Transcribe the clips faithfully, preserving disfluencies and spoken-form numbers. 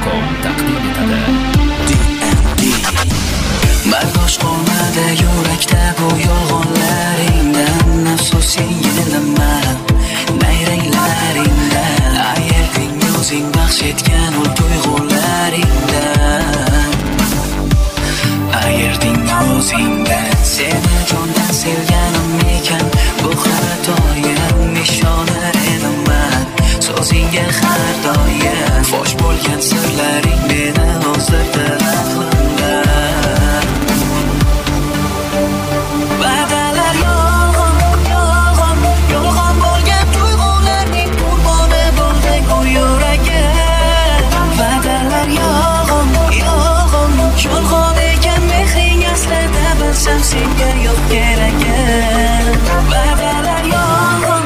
com taqdim etadi. D and D. Bardosh qolmadi yurakda bu yolg'onlaringdan, afsusi yenilaman nayranglaringdan, ayerding o'zing baxsh etgan u tuyg'ularingdan, ayerding o'zingdan. Seni jondan sevganim ekan bu xatoyim, nishonar enaman so'zingga har doim. Fosh bo'lgan sirlaring meni hozirda aqlimdan. Va'dalar yolg'on, yolg'on, yolg'on bo'lgan tuyg'ularning qurboni bo'lding u yuragim. Va'dalar yolg'on, yolg'on, yolg'on ekan mehring aslida bilsam senga yo'q keragim. Va'dalar yolg'on.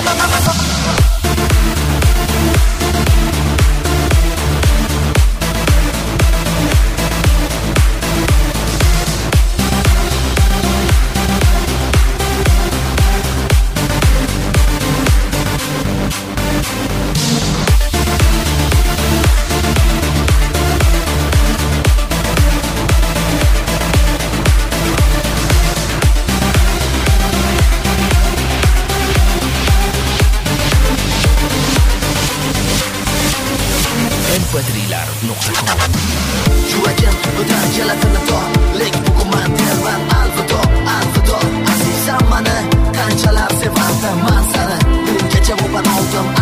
Yuragim o'tar jalatini tor, lek bugun man terman alvido, alvido. Azizam mani qanchalar sevardim man seni, bungacha bu banoldim